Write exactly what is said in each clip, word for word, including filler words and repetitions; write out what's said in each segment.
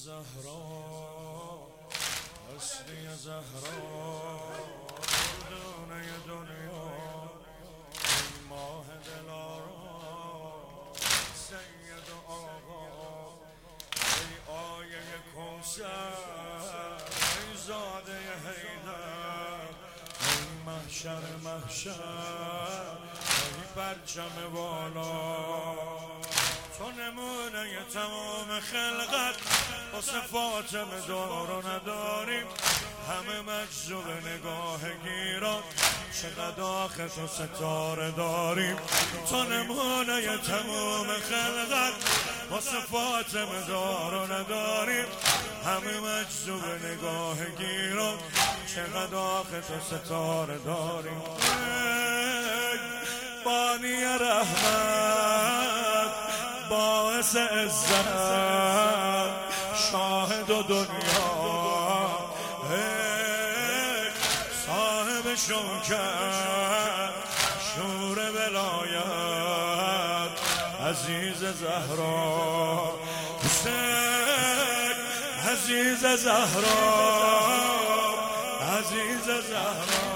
زهرا هستی زهرا دونه دنیا ای ماه دلارا سید و آقا ای آیه کوثر ای زاده حیدر ای محشر محشر ای پرچم بالا تو نمونه تمام خلقت واسه فاطمه دار و نداریم همه مجذوب نگاه گیران چقدر آخه تو ستاره داریم تو نمونه تمام خلقت واسه فاطمه دار و نداریم همه مجذوب نگاه گیران چقدر آخه تو ستاره داریم بانی رحمت باعث عزت شاهد و دنیا صاحب شوکت شور ولایت عزیز زهرا حسین عزیز زهرا عزیز زهرا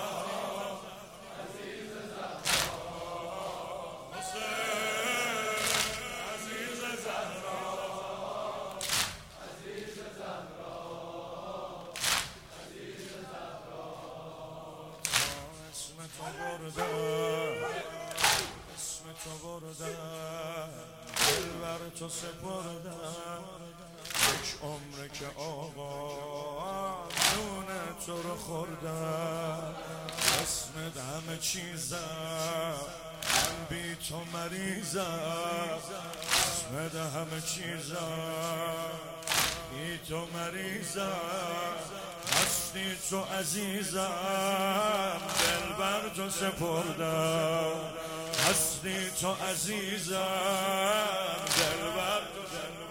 اسم تو بردم دل بر تو سپردم یک عمره که آقا نون تو رو خوردم اسمت همه چیزم من بی تو مریضم اسمت همه چیزم بی تو مریضم هستی تو عزیزم دل بر تو سپردم هستی تو عزیزم دل بر تو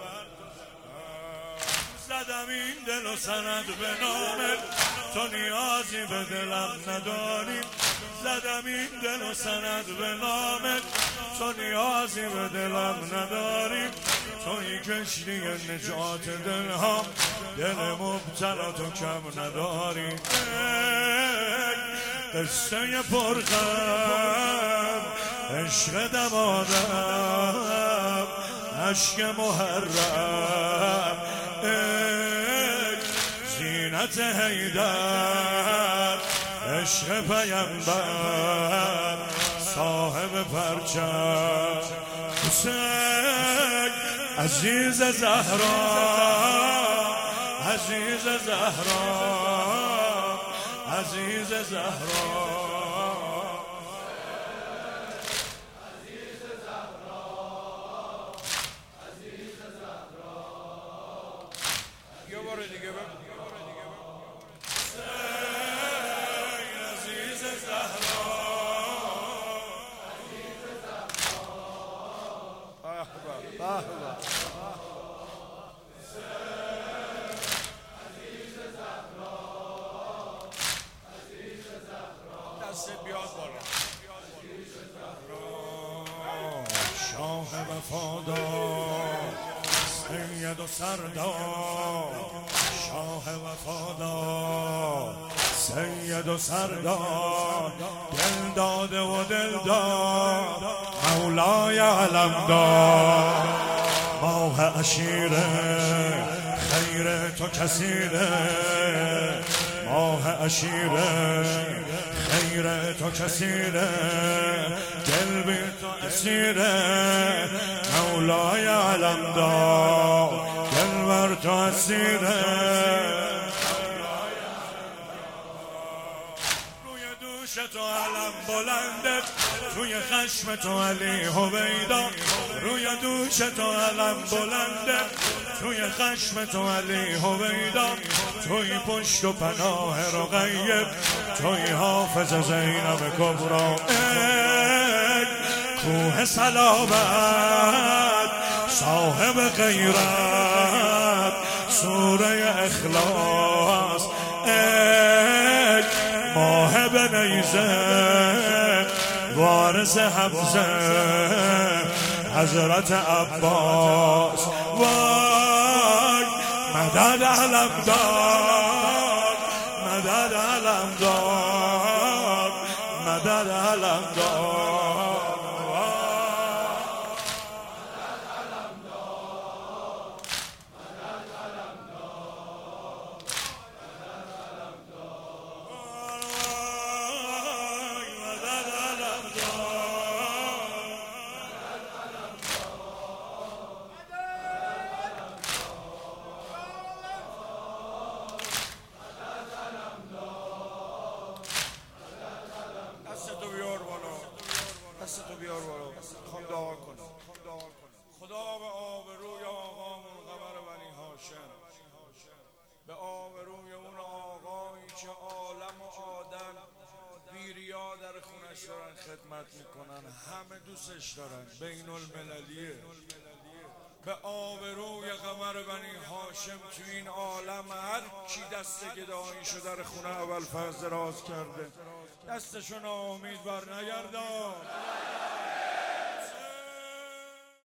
زدم این دل و سند به نامت تو نیازی به دلم نداری زدم این دل و سند به نامت تو نیازی به دلم نداری توی کشتی نجات دلها دل مبتلا تو کم نداری قصه پرغم عشق دمادم عشق محرم زینت حیدر عشق پیمبر صاحب پرچم حسین عزیز زهرا عزیز زهرا عزیز زهرا عزیز زهرا عزیز زهرا یه بار دیگه بگو عزیز زهرا عزیز زهرا شاه وفادار سید و سردار شاه وفادار سید و سردار دل داده و دل دار مولای علمدار ماه عشیره خیر تو کثیره ماه عشیره خیر تو کثیره دل بی تو اسیره مولای علمدار دل بر تو اسیره روی دوش تو علم بلنده روی خشم تو علی هویدا روی دوش تو علم بلنده توی خشم تو علی هویدا توی پشت و پناه رقیب توی حافظ زینب کبرا کوه صلابت صاحب غیرت سوره اخلاص ای ماه بنیزه وارث حمزه حضرت عباس وای مدد علم دار، مدد علم دار، مدد علم دار. دستتو بیار بالا، دستتو بیار بالا. خوام دعا کنم. خدا به آبروی آقامون قمر بنی هاشم، به آبروی اون آقایی که عالم و آدم بیریا در خونش دارن خدمت میکنن، همه دوستش دارن، بین المللیه. به آبروی قمر بنی هاشم تو این عالم هر کی دست گداییشو در خونه اول فرض دراز کرده دستشو ناامید بر نگردان.